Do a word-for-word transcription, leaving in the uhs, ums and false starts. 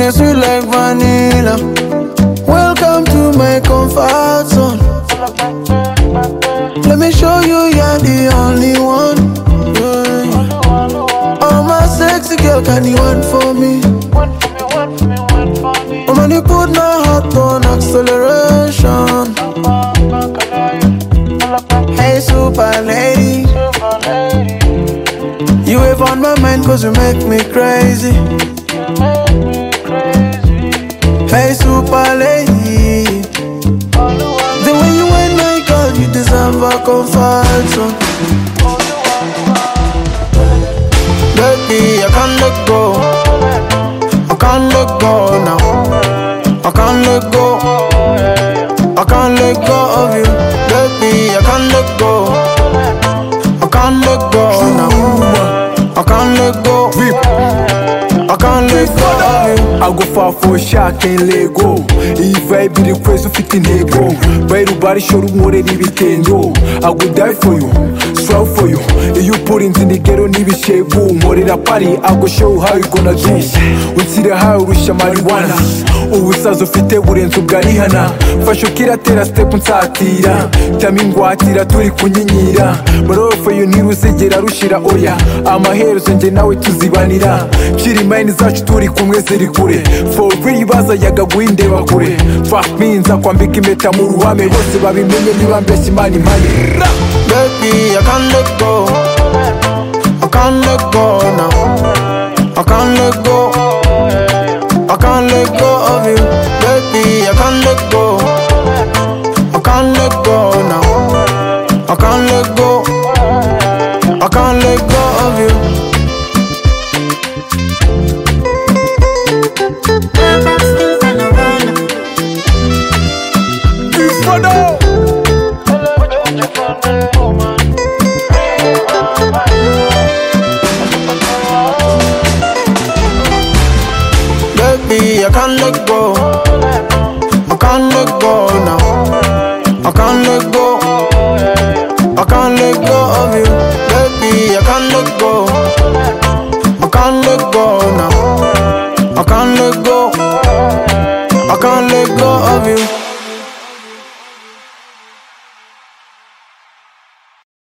me sweet like vanilla. Welcome to my comfort zone. Let me show you you're the only one. Yeah. Oh my sexy girl, can you want for me? Oh man, you put my heart on acceleration. Hey super lady, you have on my mind cause you make me crazy. Hey super lady, the way you ain't my girl, you deserve a comfort zone. Baby, I can't let go, I can't let go now. I can't let go, I can't let go of you. Baby, I can't let go, I can't let go now. I can't let go, I can't let go of you. I go far for a shot, can't let go. If I be the crazy fifteen ego, but everybody show the more than we can do. I will die for you, strive for you. If you put into the ghetto, need to shake boom. More than a party, I go show how you gonna do. We see the high rusha marijuana. Ubusaza ufite burenze ubwarihana. Fasho kira tera step nsatira. Tamingwatira turi kunyinyira. Barofa yo ntiruzegera rushira oya. Amaherezo nge nawe tuzibanira. Chiri mine zacu turi kumwe ziri kure. For real baza yagaguye indeba kure. Fuck me nza kwambika impeta mu ruhame bose babimenye niba mbeshya imana impane. Baby, I can't let go, I can't let go now. I can't let go, I can't let go of you. Baby, I can't let go, I can't let go now. I can't let go, I can't let go of you. Baby, I can't let